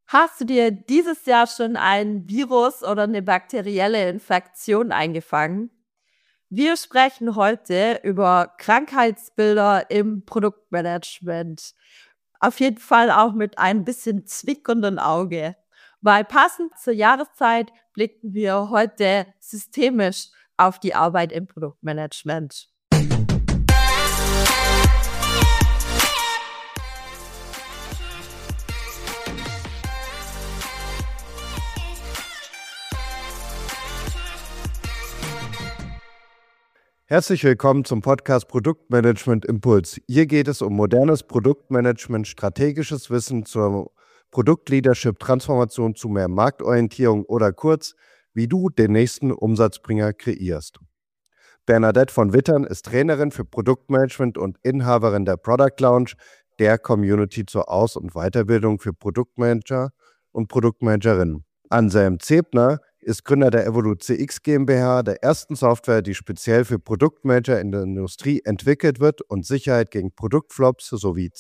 Hast du dir dieses Jahr schon ein Virus oder eine bakterielle Infektion eingefangen? Wir sprechen heute über Krankheitsbilder im Produktmanagement. Auf jeden Fall auch mit ein bisschen zwickernden Auge. Weil passend zur Jahreszeit blicken wir heute systemisch auf die Arbeit im Produktmanagement. Herzlich willkommen zum Podcast Produktmanagement Impuls. Hier geht es um modernes Produktmanagement, strategisches Wissen zur Produktleadership, Transformation zu mehr Marktorientierung oder kurz, wie du den nächsten Umsatzbringer kreierst. Bernadette von Wittern ist Trainerin für Produktmanagement und Inhaberin der Product Lounge, der Community zur Aus- und Weiterbildung für Produktmanager und Produktmanagerinnen. Anselm Zebner ist Gründer der Evolut CX GmbH, der ersten Software, die speziell für Produktmanager in der Industrie entwickelt wird und Sicherheit gegen Produktflops sowie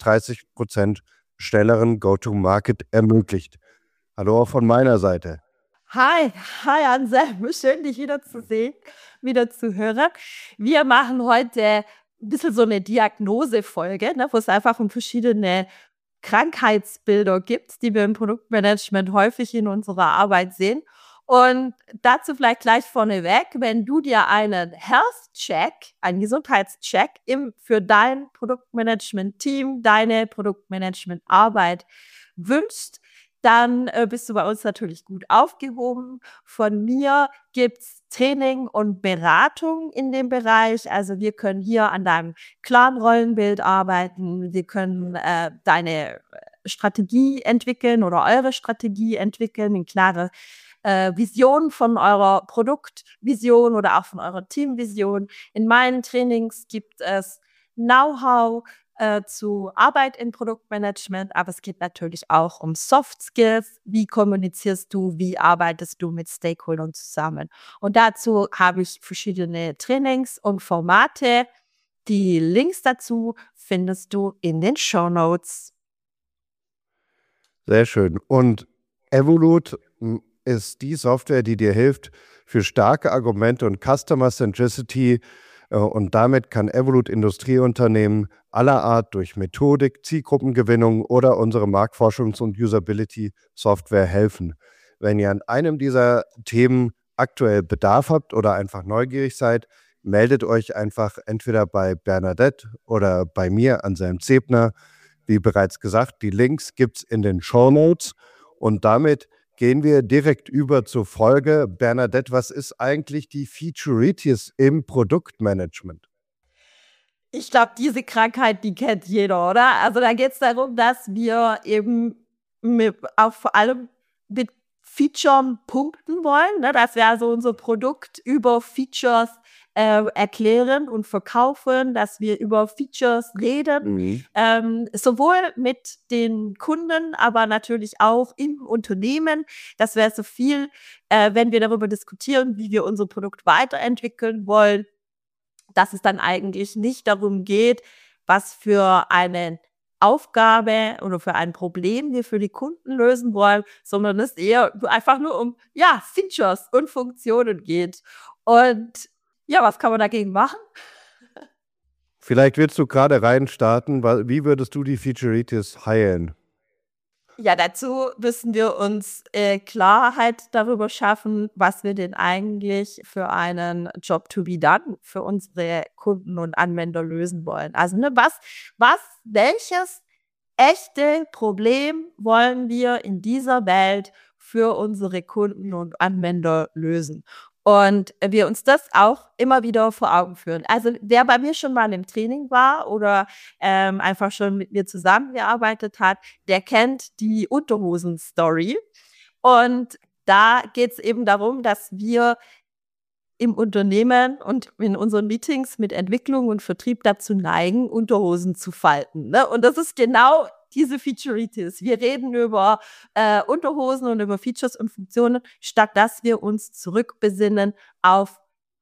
10-30% schnelleren Go-to-Market ermöglicht. Hallo auch von meiner Seite. Hi Anselm, schön dich wieder zu sehen, wieder zu hören. Wir machen heute ein bisschen so eine Diagnosefolge, wo es einfach um verschiedene Krankheitsbilder gibt, die wir im Produktmanagement häufig in unserer Arbeit sehen. Und dazu vielleicht gleich vorneweg, wenn du dir einen Health-Check, einen Gesundheitscheck für dein Produktmanagement-Team, deine Produktmanagement-Arbeit wünschst, dann bist du bei uns natürlich gut aufgehoben. Von mir gibt's Training und Beratung in dem Bereich. Also wir können hier an deinem klaren Rollenbild arbeiten. Wir können deine Strategie entwickeln oder eure Strategie entwickeln, eine klare Vision von eurer Produktvision oder auch von eurer Teamvision. In meinen Trainings gibt es Know-how zu Arbeit in Produktmanagement, aber es geht natürlich auch um Soft Skills. Wie kommunizierst du? Wie arbeitest du mit Stakeholdern zusammen? Und dazu habe ich verschiedene Trainings und Formate. Die Links dazu findest du in den Shownotes. Sehr schön. Und Evolut ist die Software, die dir hilft für starke Argumente und Customer Centricity. Und damit kann Evolut Industrieunternehmen aller Art durch Methodik, Zielgruppengewinnung oder unsere Marktforschungs- und Usability-Software helfen. Wenn ihr an einem dieser Themen aktuell Bedarf habt oder einfach neugierig seid, meldet euch einfach entweder bei Bernadette oder bei mir, Anselm Zebner. Wie bereits gesagt, die Links gibt es in den Shownotes. Und damit gehen wir direkt über zur Folge. Bernadette, was ist eigentlich die Featureitis im Produktmanagement? Ich glaube, diese Krankheit, die kennt jeder, oder? Also da geht es darum, dass wir eben vor allem mit Features punkten wollen, ne? Dass wir also unser Produkt über Features erklären und verkaufen, dass wir über Features reden, sowohl mit den Kunden, aber natürlich auch im Unternehmen. Das wäre so viel, wenn wir darüber diskutieren, wie wir unser Produkt weiterentwickeln wollen, dass es dann eigentlich nicht darum geht, was für eine Aufgabe oder für ein Problem wir für die Kunden lösen wollen, sondern es eher einfach nur um Features und Funktionen geht. Und ja, was kann man dagegen machen? Vielleicht willst du gerade reinstarten. Wie würdest du die Featureitis heilen? Ja, dazu müssen wir uns Klarheit darüber schaffen, was wir denn eigentlich für einen Job to be done für unsere Kunden und Anwender lösen wollen. Also welches echte Problem wollen wir in dieser Welt für unsere Kunden und Anwender lösen? Und wir uns das auch immer wieder vor Augen führen. Also wer bei mir schon mal im Training war oder einfach schon mit mir zusammengearbeitet hat, der kennt die Unterhosen-Story. Und da geht es eben darum, dass wir im Unternehmen und in unseren Meetings mit Entwicklung und Vertrieb dazu neigen, Unterhosen zu falten. Ne? Und das ist genau diese Featureitis. Wir reden über Unterhosen und über Features und Funktionen, statt dass wir uns zurückbesinnen auf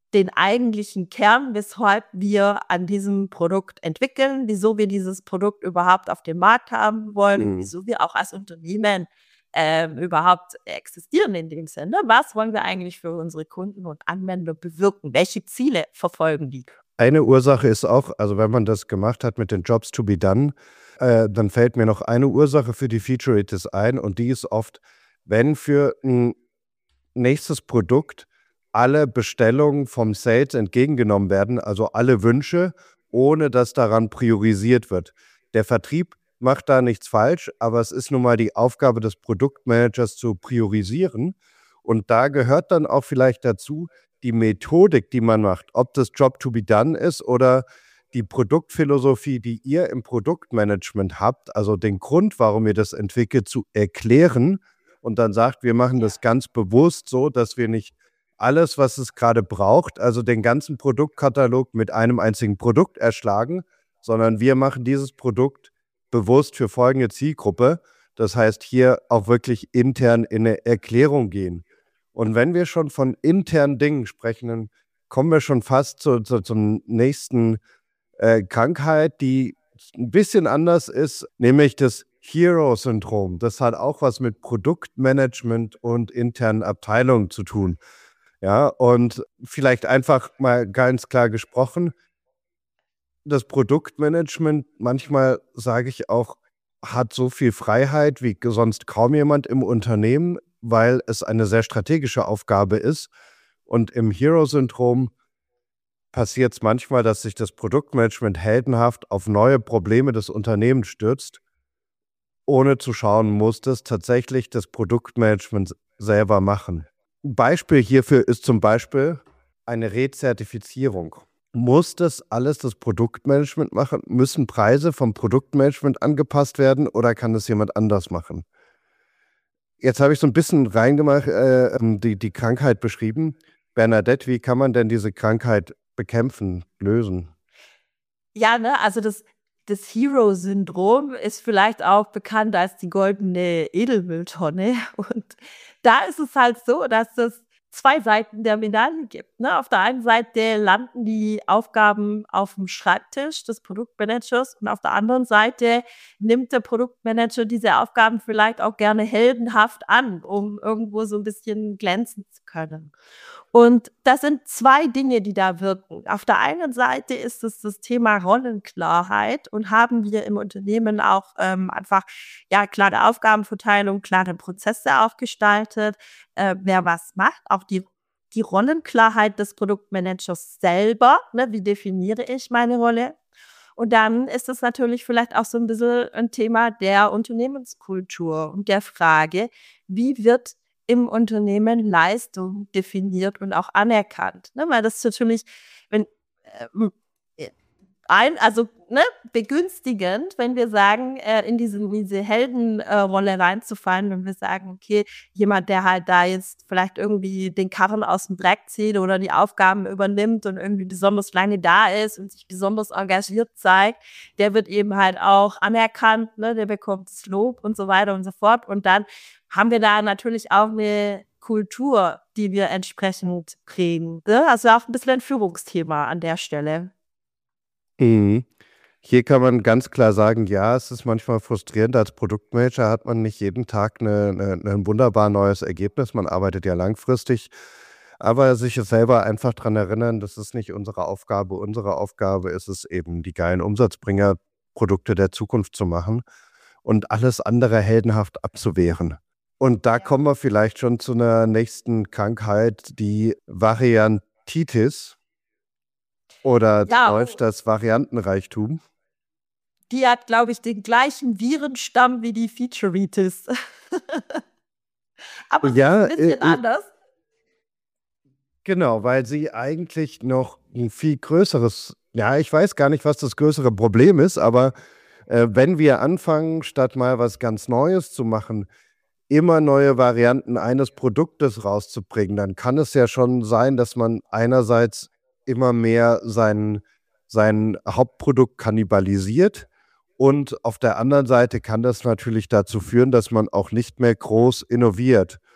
den eigentlichen Kern, weshalb wir an diesem Produkt entwickeln, wieso wir dieses Produkt überhaupt auf dem Markt haben wollen, wieso wir auch als Unternehmen überhaupt existieren in dem Sinne. Was wollen wir eigentlich für unsere Kunden und Anwender bewirken? Welche Ziele verfolgen die? Eine Ursache ist auch, also wenn man das gemacht hat mit den Jobs to be done, dann fällt mir noch eine Ursache für die Featuritis ein und die ist oft, wenn für ein nächstes Produkt alle Bestellungen vom Sales entgegengenommen werden, also alle Wünsche, ohne dass daran priorisiert wird. Der Vertrieb macht da nichts falsch, aber es ist nun mal die Aufgabe des Produktmanagers zu priorisieren. Und da gehört dann auch vielleicht dazu die Methodik, die man macht, ob das Job to be done ist oder die Produktphilosophie, die ihr im Produktmanagement habt, also den Grund, warum ihr das entwickelt, zu erklären und dann sagt, wir machen das ganz bewusst so, dass wir nicht alles, was es gerade braucht, also den ganzen Produktkatalog mit einem einzigen Produkt erschlagen, sondern wir machen dieses Produkt bewusst für folgende Zielgruppe. Das heißt, hier auch wirklich intern in eine Erklärung gehen. Und wenn wir schon von internen Dingen sprechen, dann kommen wir schon fast zum nächsten Krankheit, die ein bisschen anders ist, nämlich das Hero-Syndrom. Das hat auch was mit Produktmanagement und internen Abteilungen zu tun. Ja, und vielleicht einfach mal ganz klar gesprochen, das Produktmanagement, manchmal sage ich auch, hat so viel Freiheit wie sonst kaum jemand im Unternehmen, weil es eine sehr strategische Aufgabe ist. Und im Hero-Syndrom passiert es manchmal, dass sich das Produktmanagement heldenhaft auf neue Probleme des Unternehmens stürzt, ohne zu schauen, muss das tatsächlich das Produktmanagement selber machen. Ein Beispiel hierfür ist zum Beispiel eine Rezertifizierung. Muss das alles das Produktmanagement machen? Müssen Preise vom Produktmanagement angepasst werden oder kann das jemand anders machen? Jetzt habe ich so ein bisschen reingemacht, die Krankheit beschrieben. Bernadette, wie kann man denn diese Krankheit bekämpfen, lösen? Ja, ne, also das Hero-Syndrom ist vielleicht auch bekannt als die goldene Edelmülltonne. Und da ist es halt so, dass es zwei Seiten der Medaille gibt. Ne? Auf der einen Seite landen die Aufgaben auf dem Schreibtisch des Produktmanagers und auf der anderen Seite nimmt der Produktmanager diese Aufgaben vielleicht auch gerne heldenhaft an, um irgendwo so ein bisschen glänzen zu können. Und das sind zwei Dinge, die da wirken. Auf der einen Seite ist es das Thema Rollenklarheit und haben wir im Unternehmen auch einfach klare Aufgabenverteilung, klare Prozesse aufgestaltet, wer was macht, auch die Rollenklarheit des Produktmanagers selber, ne, wie definiere ich meine Rolle? Und dann ist es natürlich vielleicht auch so ein bisschen ein Thema der Unternehmenskultur und der Frage, wie wird im Unternehmen Leistung definiert und auch anerkannt. Ne? Weil das ist natürlich, wenn begünstigend, wenn wir sagen, in diese Heldenrolle reinzufallen, wenn wir sagen, okay, jemand, der halt da jetzt vielleicht irgendwie den Karren aus dem Dreck zieht oder die Aufgaben übernimmt und irgendwie besonders lange da ist und sich besonders engagiert zeigt, der wird eben halt auch anerkannt, ne? Der bekommt das Lob und so weiter und so fort. Und dann haben wir da natürlich auch eine Kultur, die wir entsprechend kriegen. Ne? Also auch ein bisschen ein Führungsthema an der Stelle. Mhm. Hier kann man ganz klar sagen, ja, es ist manchmal frustrierend. Als Produktmanager hat man nicht jeden Tag ein wunderbar neues Ergebnis. Man arbeitet ja langfristig. Aber sich selber einfach daran erinnern, das ist nicht unsere Aufgabe. Unsere Aufgabe ist es eben, die geilen Umsatzbringer, Produkte der Zukunft zu machen und alles andere heldenhaft abzuwehren. Und da kommen wir vielleicht schon zu einer nächsten Krankheit, die Variantitis. Oder Deutsch das Variantenreichtum. Die hat, glaube ich, den gleichen Virenstamm wie die Featuritis. Aber ja, ein bisschen anders. Genau, weil sie eigentlich noch ein viel größeres, ja, ich weiß gar nicht, was das größere Problem ist, aber wenn wir anfangen, statt mal was ganz Neues zu machen, immer neue Varianten eines Produktes rauszubringen, dann kann es ja schon sein, dass man einerseits immer mehr sein Hauptprodukt kannibalisiert und auf der anderen Seite kann das natürlich dazu führen, dass man auch nicht mehr groß innoviert.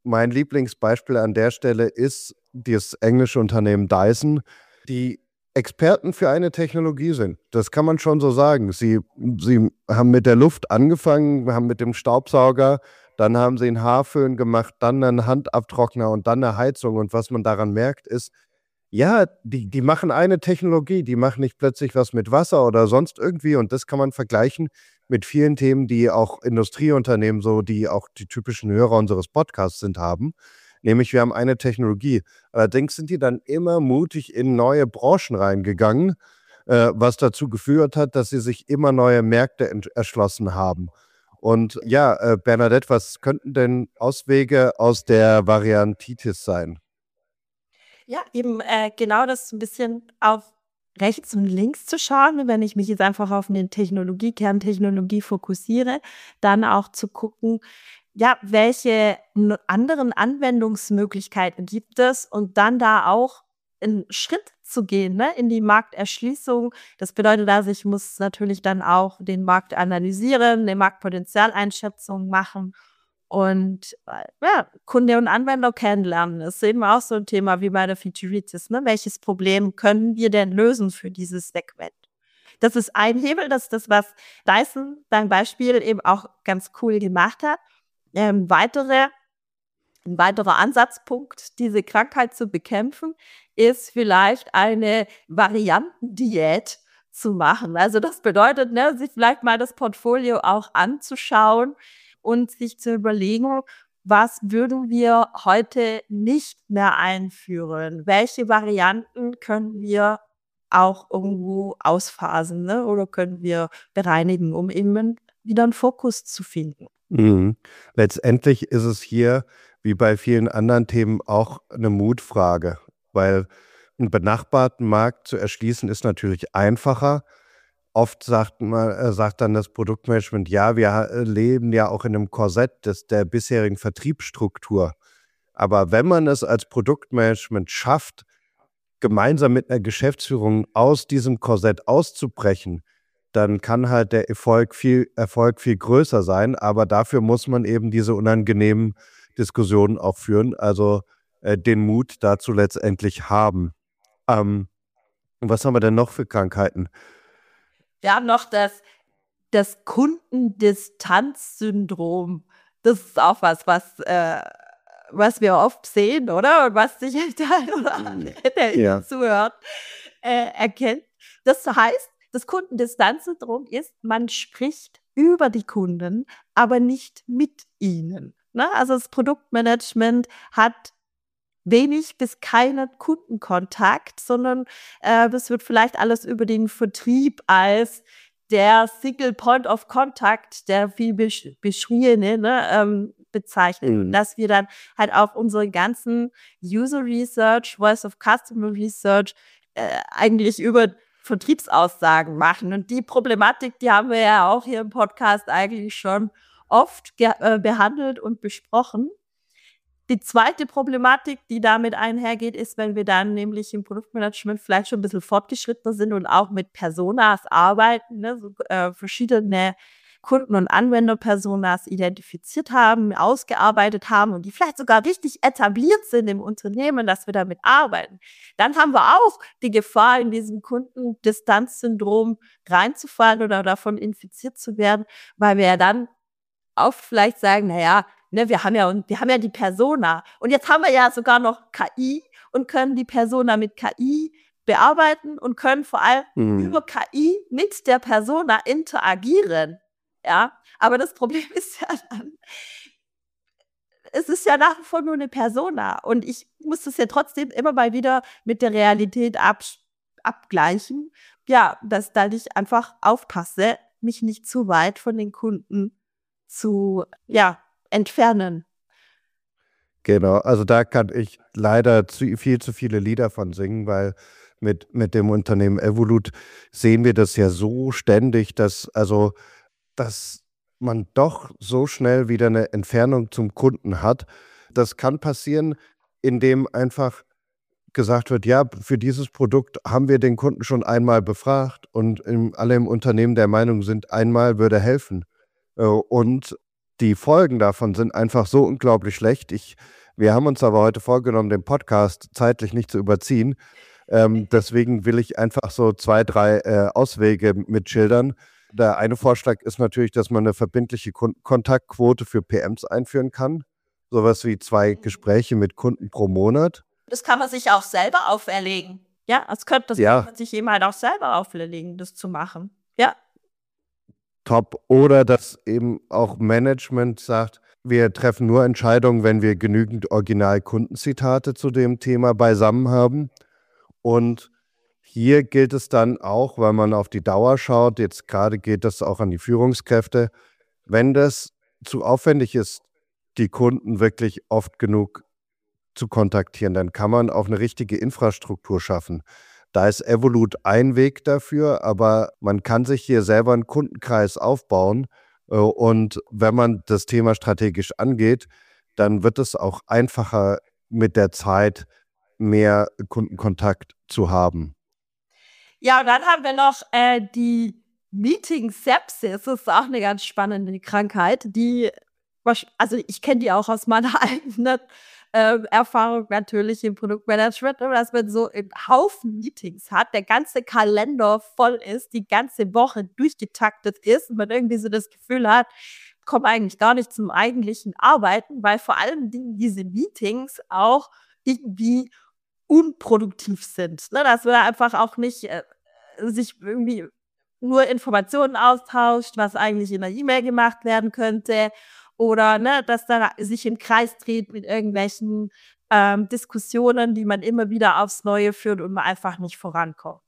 mein Lieblingsbeispiel an der Stelle ist das englische Unternehmen Dyson, die Experten für eine Technologie sind. Das kann man schon so sagen. Sie haben mit der Luft angefangen, haben mit dem Staubsauger, dann haben sie einen Haarföhn gemacht, dann einen Handabtrockner und dann eine Heizung. Und was man daran merkt, ist, ja, die machen eine Technologie, die machen nicht plötzlich was mit Wasser oder sonst irgendwie. Und das kann man vergleichen mit vielen Themen, die auch Industrieunternehmen, so die auch die typischen Hörer unseres Podcasts sind, haben. Nämlich, wir haben eine Technologie. Allerdings sind die dann immer mutig in neue Branchen reingegangen, was dazu geführt hat, dass sie sich immer neue Märkte erschlossen haben. Und ja, Bernadette, was könnten denn Auswege aus der Variantitis sein? Ja, eben genau das ein bisschen auf rechts und links zu schauen. Wenn ich mich jetzt einfach auf eine Kerntechnologie fokussiere, dann auch zu gucken, ja, welche anderen Anwendungsmöglichkeiten gibt es und dann da auch einen Schritt zu gehen, ne, in die Markterschließung. Das bedeutet also, ich muss natürlich dann auch den Markt analysieren, eine Marktpotenzialeinschätzung machen und ja, Kunde und Anwender kennenlernen. Das sehen wir auch so ein Thema wie bei der Featuritis. Ne? Welches Problem können wir denn lösen für dieses Segment? Das ist ein Hebel, das ist das, was Dyson beim Beispiel eben auch ganz cool gemacht hat. Ein weiterer Ansatzpunkt, diese Krankheit zu bekämpfen, ist vielleicht eine Variantendiät zu machen. Also das bedeutet, ne, sich vielleicht mal das Portfolio auch anzuschauen und sich zu überlegen, was würden wir heute nicht mehr einführen? Welche Varianten können wir auch irgendwo ausphasen, ne? Oder können wir bereinigen, um eben wieder einen Fokus zu finden? Mhm. Letztendlich ist es hier, wie bei vielen anderen Themen, auch eine Mutfrage, weil einen benachbarten Markt zu erschließen ist natürlich einfacher. Oft sagt dann das Produktmanagement, ja, wir leben ja auch in einem Korsett der bisherigen Vertriebsstruktur. Aber wenn man es als Produktmanagement schafft, gemeinsam mit einer Geschäftsführung aus diesem Korsett auszubrechen, dann kann halt der Erfolg viel größer sein. Aber dafür muss man eben diese unangenehmen Diskussionen auch führen, also den Mut dazu letztendlich haben. Und was haben wir denn noch für Krankheiten? Wir haben noch das Kundendistanzsyndrom. Das ist auch was wir oft sehen, oder? Und was sicherlich der ein oder andere, der Ja. zuhört, erkennt. Das heißt, das Kundendistanzsyndrom ist, man spricht über die Kunden, aber nicht mit ihnen. Ne? Also das Produktmanagement hat wenig bis keinen Kundenkontakt, sondern das wird vielleicht alles über den Vertrieb als der Single Point of Contact, der viel beschriebene, ne, bezeichnet. Mhm. Dass wir dann halt auch unsere ganzen User Research, Voice of Customer Research eigentlich über Vertriebsaussagen machen. Und die Problematik, die haben wir ja auch hier im Podcast eigentlich schon oft behandelt und besprochen. Die zweite Problematik, die damit einhergeht, ist, wenn wir dann nämlich im Produktmanagement vielleicht schon ein bisschen fortgeschrittener sind und auch mit Personas arbeiten, ne, so, verschiedene Kunden- und Anwenderpersonas identifiziert haben, ausgearbeitet haben und die vielleicht sogar richtig etabliert sind im Unternehmen, dass wir damit arbeiten. Dann haben wir auch die Gefahr, in diesem Kundendistanzsyndrom reinzufallen oder davon infiziert zu werden, weil wir ja dann oft vielleicht sagen, naja, ne, wir haben ja die Persona. Und jetzt haben wir ja sogar noch KI und können die Persona mit KI bearbeiten und können vor allem über KI mit der Persona interagieren. Ja, aber das Problem ist ja dann, es ist ja nach wie vor nur eine Persona. Und ich muss das ja trotzdem immer mal wieder mit der Realität abgleichen. Ja, dass da ich einfach aufpasse, mich nicht zu weit von den Kunden zu entfernen. Genau, also da kann ich leider viel zu viele Lieder von singen, weil mit dem Unternehmen Evolut sehen wir das ja so ständig, dass man doch so schnell wieder eine Entfernung zum Kunden hat. Das kann passieren, indem einfach gesagt wird, ja, für dieses Produkt haben wir den Kunden schon einmal befragt und alle im Unternehmen der Meinung sind, einmal würde helfen. Und die Folgen davon sind einfach so unglaublich schlecht. Wir haben uns aber heute vorgenommen, den Podcast zeitlich nicht zu überziehen. Deswegen will ich einfach so 2, 3 Auswege mitschildern. Der eine Vorschlag ist natürlich, dass man eine verbindliche Kontaktquote für PMs einführen kann. Sowas wie 2 Gespräche mit Kunden pro Monat. Das kann man sich auch selber auferlegen. Ja, das kann man sich eben halt auch selber auferlegen, das zu machen. Ja. Top. Oder dass eben auch Management sagt, wir treffen nur Entscheidungen, wenn wir genügend Original-Kundenzitate zu dem Thema beisammen haben. Und hier gilt es dann auch, weil man auf die Dauer schaut, jetzt gerade geht das auch an die Führungskräfte, wenn das zu aufwendig ist, die Kunden wirklich oft genug zu kontaktieren, dann kann man auch eine richtige Infrastruktur schaffen. Da ist Evolut ein Weg dafür, aber man kann sich hier selber einen Kundenkreis aufbauen. Und wenn man das Thema strategisch angeht, dann wird es auch einfacher mit der Zeit mehr Kundenkontakt zu haben. Ja, und dann haben wir noch die Meeting-Sepsis. Das ist auch eine ganz spannende Krankheit, also ich kenne die auch aus meiner eigenen Erfahrung natürlich im Produktmanagement, dass man so einen Haufen Meetings hat, der ganze Kalender voll ist, die ganze Woche durchgetaktet ist und man irgendwie so das Gefühl hat, komme eigentlich gar nicht zum eigentlichen Arbeiten, weil vor allem diese Meetings auch irgendwie unproduktiv sind. Ne? Dass man da einfach auch nicht sich irgendwie nur Informationen austauscht, was eigentlich in der E-Mail gemacht werden könnte. Oder ne, dass da sich im Kreis dreht mit irgendwelchen Diskussionen, die man immer wieder aufs Neue führt und man einfach nicht vorankommt.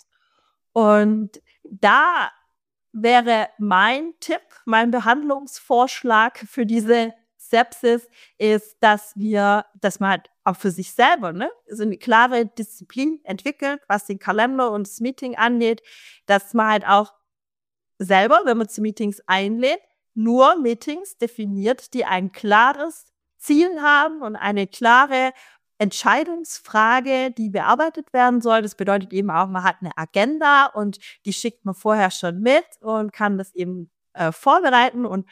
Und da wäre mein Tipp, mein Behandlungsvorschlag für diese Sepsis ist, dass man halt auch für sich selber so eine klare Disziplin entwickelt, was den Kalender und das Meeting angeht, dass man halt auch selber, wenn man zu Meetings einlädt, nur Meetings definiert, die ein klares Ziel haben und eine klare Entscheidungsfrage, die bearbeitet werden soll. Das bedeutet eben auch, man hat eine Agenda und die schickt man vorher schon mit und kann das eben vorbereiten und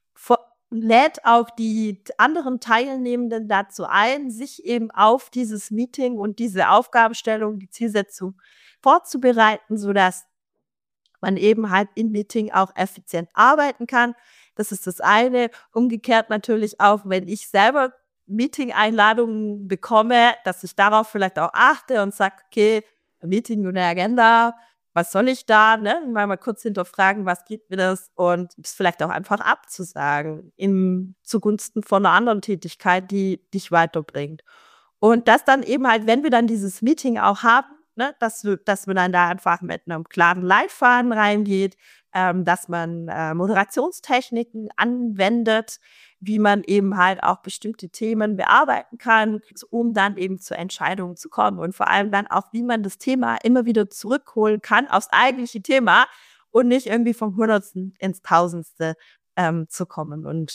lädt auch die anderen Teilnehmenden dazu ein, sich eben auf dieses Meeting und diese Aufgabenstellung, die Zielsetzung vorzubereiten, sodass man eben halt im Meeting auch effizient arbeiten kann. Das ist das eine. Umgekehrt natürlich auch, wenn ich selber Meeting-Einladungen bekomme, dass ich darauf vielleicht auch achte und sage, okay, Meeting und eine Agenda, was soll ich da? Mal kurz hinterfragen, was gibt mir das? Und es vielleicht auch einfach abzusagen zugunsten von einer anderen Tätigkeit, die dich weiterbringt. Und das dann eben halt, wenn wir dann dieses Meeting auch haben, dass man dann da einfach mit einem klaren Leitfaden reingeht, dass man Moderationstechniken anwendet, wie man eben halt auch bestimmte Themen bearbeiten kann, um dann eben zu Entscheidungen zu kommen. Und vor allem dann auch, wie man das Thema immer wieder zurückholen kann aufs eigentliche Thema und nicht irgendwie vom Hundertsten ins Tausendste zu kommen. Und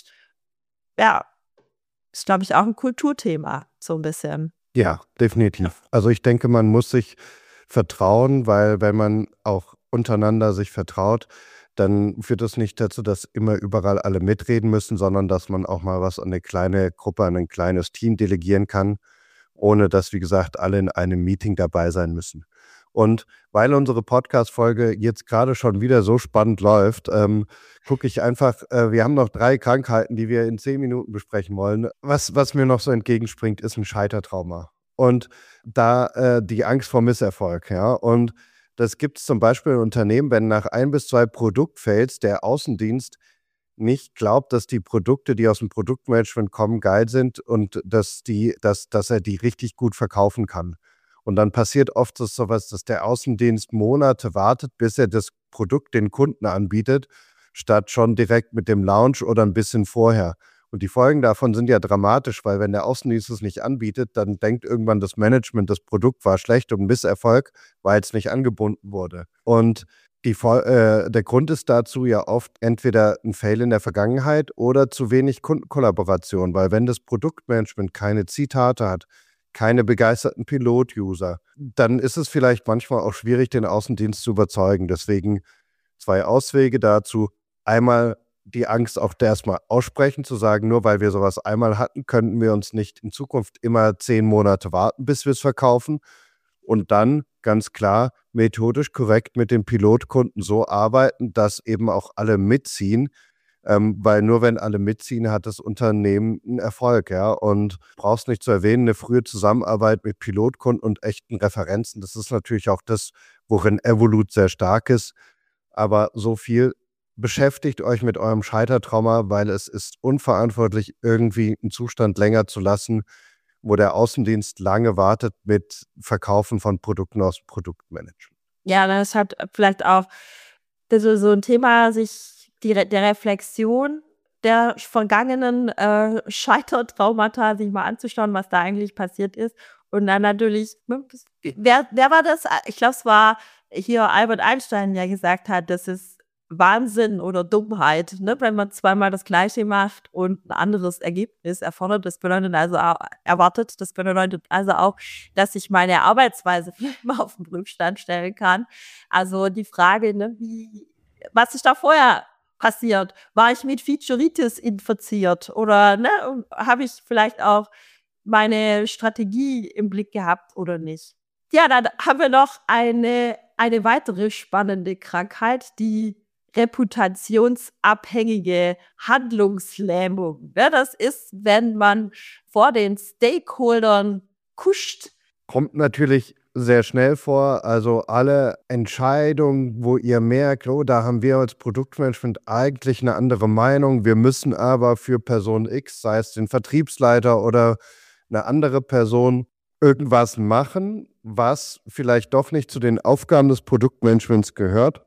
ja, ist, glaube ich, auch ein Kulturthema, so ein bisschen. Ja, definitiv. Also ich denke, man muss sich vertrauen, weil wenn man auch untereinander sich vertraut, dann führt das nicht dazu, dass immer überall alle mitreden müssen, sondern dass man auch mal was an eine kleine Gruppe, an ein kleines Team delegieren kann, ohne dass, wie gesagt, alle in einem Meeting dabei sein müssen. Und weil unsere Podcast-Folge jetzt gerade schon wieder so spannend läuft, gucke ich einfach, wir haben noch 3 Krankheiten, die wir in 10 Minuten besprechen wollen. Was mir noch so entgegenspringt, ist ein Scheitertrauma. Und da die Angst vor Misserfolg, ja. Und das gibt es zum Beispiel in Unternehmen, wenn nach 1 bis 2 Produktfails der Außendienst nicht glaubt, dass die Produkte, die aus dem Produktmanagement kommen, geil sind und dass er die richtig gut verkaufen kann. Und dann passiert oft sowas, dass der Außendienst Monate wartet, bis er das Produkt den Kunden anbietet, statt schon direkt mit dem Launch oder ein bisschen vorher. Und die Folgen davon sind ja dramatisch, weil wenn der Außendienst es nicht anbietet, dann denkt irgendwann das Management, das Produkt war schlecht und ein Misserfolg, weil es nicht angebunden wurde. Und der Grund ist dazu ja oft entweder ein Fail in der Vergangenheit oder zu wenig Kundenkollaboration, weil wenn das Produktmanagement keine Zitate hat, keine begeisterten Pilot-User, dann ist es vielleicht manchmal auch schwierig, den Außendienst zu überzeugen. Deswegen 2 Auswege dazu. Einmal die Angst auch erstmal aussprechen, zu sagen, nur weil wir sowas einmal hatten, könnten wir uns nicht in Zukunft immer 10 Monate warten, bis wir es verkaufen. Und dann ganz klar methodisch korrekt mit dem Pilotkunden so arbeiten, dass eben auch alle mitziehen. Weil nur wenn alle mitziehen, hat das Unternehmen einen Erfolg. Ja? Und brauchst nicht zu erwähnen, eine frühe Zusammenarbeit mit Pilotkunden und echten Referenzen. Das ist natürlich auch das, worin Evolut sehr stark ist. Aber so viel, beschäftigt euch mit eurem Scheitertrauma, weil es ist unverantwortlich, irgendwie einen Zustand länger zu lassen, wo der Außendienst lange wartet mit Verkaufen von Produkten aus dem Produktmanagement. Ja, das hat vielleicht auch das ist so ein Thema, sich der Reflexion der vergangenen Scheitertraumata sich mal anzuschauen, was da eigentlich passiert ist. Und dann natürlich, wer war das? Ich glaube, es war hier Albert Einstein, der gesagt hat, das ist Wahnsinn oder Dummheit, ne? Wenn man zweimal das Gleiche macht und ein anderes Ergebnis erwartet. Das bedeutet also auch, dass ich meine Arbeitsweise mal auf den Prüfstand stellen kann. Also die Frage, ne, was ist da vorher passiert? War ich mit Featureitis infiziert oder ne, habe ich vielleicht auch meine Strategie im Blick gehabt oder nicht? Ja, dann haben wir noch eine weitere spannende Krankheit, die reputationsabhängige Handlungslähmung. Ja, das ist, wenn man vor den Stakeholdern kuscht. Kommt natürlich sehr schnell vor. Also alle Entscheidungen, wo ihr merkt, oh, da haben wir als Produktmanagement eigentlich eine andere Meinung. Wir müssen aber für Person X, sei es den Vertriebsleiter oder eine andere Person, irgendwas machen, was vielleicht doch nicht zu den Aufgaben des Produktmanagements gehört.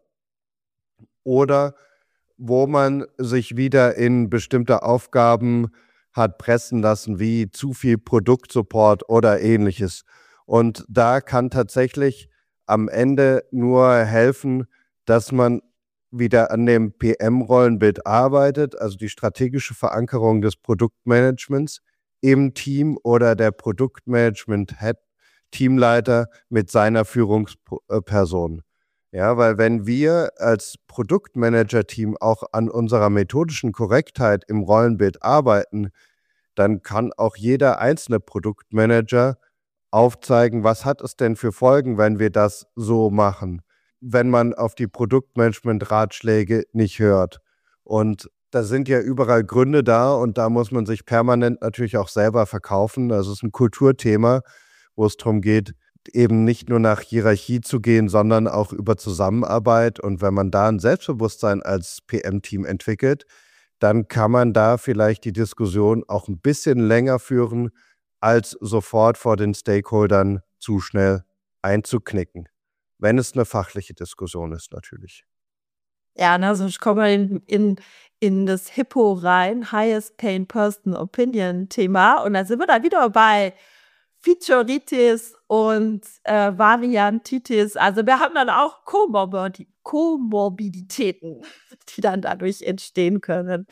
Oder wo man sich wieder in bestimmte Aufgaben hat pressen lassen, wie zu viel Produktsupport oder ähnliches. Und da kann tatsächlich am Ende nur helfen, dass man wieder an dem PM-Rollenbild arbeitet, also die strategische Verankerung des Produktmanagements im Team oder der Produktmanagement-Head, Teamleiter mit seiner Führungsperson. Ja, weil wenn wir als Produktmanager-Team auch an unserer methodischen Korrektheit im Rollenbild arbeiten, dann kann auch jeder einzelne Produktmanager aufzeigen, was hat es denn für Folgen, wenn wir das so machen, wenn man auf die Produktmanagement-Ratschläge nicht hört. Und da sind ja überall Gründe da und da muss man sich permanent natürlich auch selber verkaufen. Das ist ein Kulturthema, wo es darum geht, eben nicht nur nach Hierarchie zu gehen, sondern auch über Zusammenarbeit. Und wenn man da ein Selbstbewusstsein als PM-Team entwickelt, dann kann man da vielleicht die Diskussion auch ein bisschen länger führen, als sofort vor den Stakeholdern zu schnell einzuknicken. Wenn es eine fachliche Diskussion ist, natürlich. Ja, ne, sonst kommen wir in das Hippo rein, Highest Pain Person Opinion Thema. Und da sind wir dann wieder bei Featureitis und Variantitis. Also wir haben dann auch Komorbiditäten, die dann dadurch entstehen können.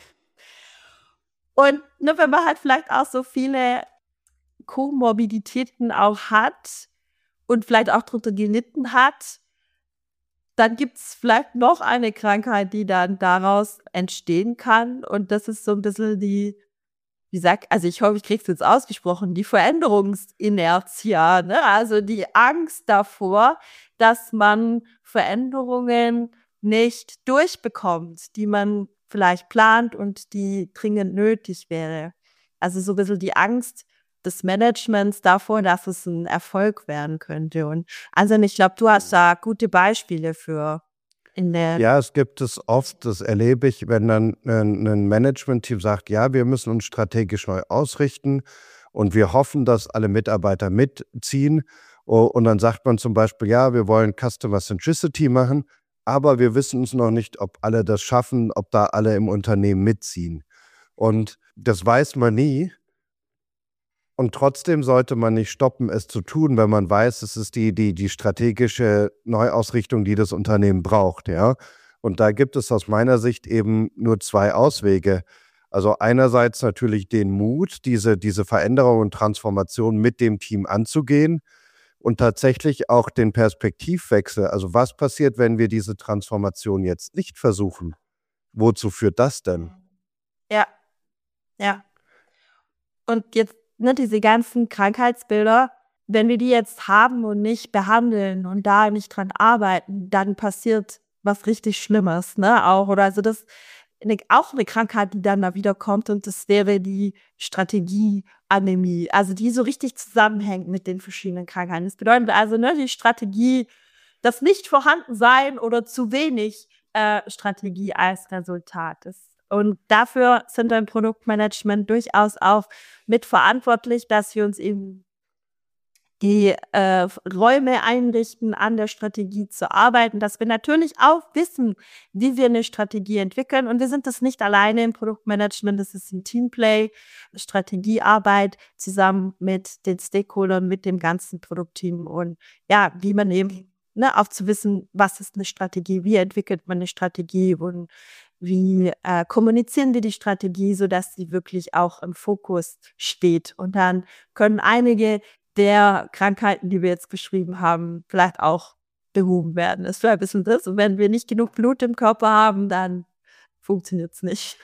Und ne, wenn man halt vielleicht auch so viele Komorbiditäten auch hat und vielleicht auch darunter gelitten hat, dann gibt es vielleicht noch eine Krankheit, die dann daraus entstehen kann. Und das ist so ein bisschen also ich hoffe, ich kriege es jetzt ausgesprochen, die Veränderungsinertia, ne? Also die Angst davor, dass man Veränderungen nicht durchbekommt, die man vielleicht plant und die dringend nötig wäre. Also so ein bisschen die Angst des Managements davor, dass es ein Erfolg werden könnte. Und also ich glaube, du hast da gute Beispiele für. Ja, es gibt es oft, das erlebe ich, wenn dann ein Management-Team sagt, ja, wir müssen uns strategisch neu ausrichten und wir hoffen, dass alle Mitarbeiter mitziehen. Und dann sagt man zum Beispiel, ja, wir wollen Customer Centricity machen, aber wir wissen uns noch nicht, ob alle das schaffen, ob da alle im Unternehmen mitziehen. Und das weiß man nie. Und trotzdem sollte man nicht stoppen, es zu tun, wenn man weiß, es ist die strategische Neuausrichtung, die das Unternehmen braucht, ja. Und da gibt es aus meiner Sicht eben nur 2 Auswege. Also einerseits natürlich den Mut, diese Veränderung und Transformation mit dem Team anzugehen und tatsächlich auch den Perspektivwechsel. Also was passiert, wenn wir diese Transformation jetzt nicht versuchen? wozu führt das denn? Ja, ja. Und jetzt, diese ganzen Krankheitsbilder, wenn wir die jetzt haben und nicht behandeln und da nicht dran arbeiten, dann passiert was richtig Schlimmes, ne? Auch das auch eine Krankheit, die dann da wiederkommt, und das wäre die Strategieanämie, also die so richtig zusammenhängt mit den verschiedenen Krankheiten. Das bedeutet also, die Strategie, das Nicht-Vorhandensein oder zu wenig Strategie als Resultat ist. Und dafür sind wir im Produktmanagement durchaus auch mitverantwortlich, dass wir uns eben die Räume einrichten, an der Strategie zu arbeiten, dass wir natürlich auch wissen, wie wir eine Strategie entwickeln. Und wir sind das nicht alleine im Produktmanagement, das ist ein Teamplay, Strategiearbeit zusammen mit den Stakeholdern, mit dem ganzen Produktteam. Und ja, wie man eben auch zu wissen, was ist eine Strategie, wie entwickelt man eine Strategie und wie kommunizieren wir die Strategie, sodass sie wirklich auch im Fokus steht. Und dann können einige der Krankheiten, die wir jetzt beschrieben haben, vielleicht auch behoben werden. Das wäre ein bisschen das. Und wenn wir nicht genug Blut im Körper haben, dann funktioniert es nicht.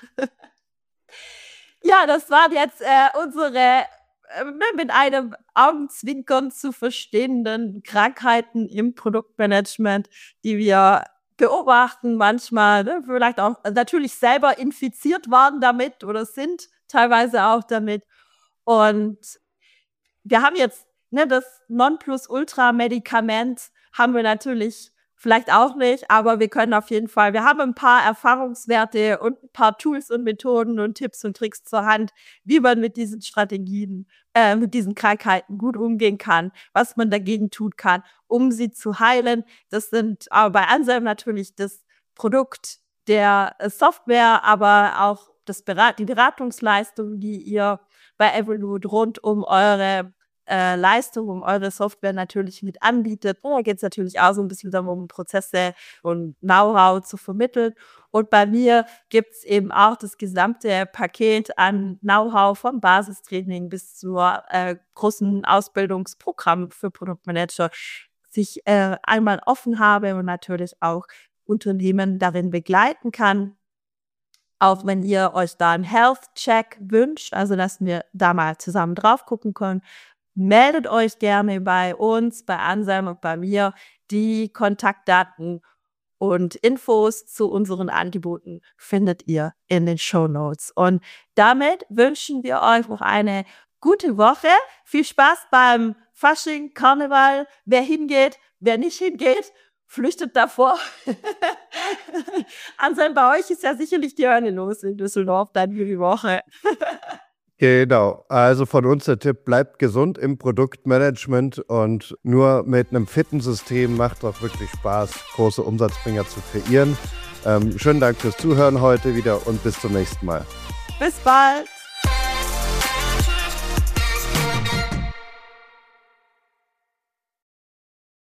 Ja, das waren jetzt unsere mit einem Augenzwinkern zu verstehenden Krankheiten im Produktmanagement, die wir beobachten manchmal, vielleicht auch natürlich selber infiziert waren damit oder sind teilweise auch damit. Und wir haben jetzt das Nonplusultra-Medikament haben wir natürlich vielleicht auch nicht, aber wir können auf jeden Fall, wir haben ein paar Erfahrungswerte und ein paar Tools und Methoden und Tipps und Tricks zur Hand, wie man mit diesen Strategien, mit diesen Krankheiten gut umgehen kann, was man dagegen tun kann, um sie zu heilen. Das sind aber bei Anselm natürlich das Produkt der Software, aber auch die Beratungsleistung, die ihr bei Evolute rund um eure Leistung, um eure Software natürlich mit anbietet. Da geht es natürlich auch so ein bisschen darum, Prozesse und Know-how zu vermitteln. Und bei mir gibt es eben auch das gesamte Paket an Know-how vom Basistraining bis zur großen Ausbildungsprogramm für Produktmanager, das ich einmal offen habe und natürlich auch Unternehmen darin begleiten kann. Auch wenn ihr euch da einen Health-Check wünscht, also dass wir da mal zusammen drauf gucken können, meldet euch gerne bei uns, bei Anselm und bei mir. Die Kontaktdaten und Infos zu unseren Angeboten findet ihr in den Shownotes. Und damit wünschen wir euch noch eine gute Woche. Viel Spaß beim Fasching, Karneval. Wer hingeht, wer nicht hingeht, flüchtet davor. Anselm, bei euch ist ja sicherlich die Hölle los in Düsseldorf dann für die Woche. Genau, also von uns der Tipp, bleibt gesund im Produktmanagement, und nur mit einem fitten System macht auch wirklich Spaß, große Umsatzbringer zu kreieren. Schönen Dank fürs Zuhören heute wieder und bis zum nächsten Mal. Bis bald!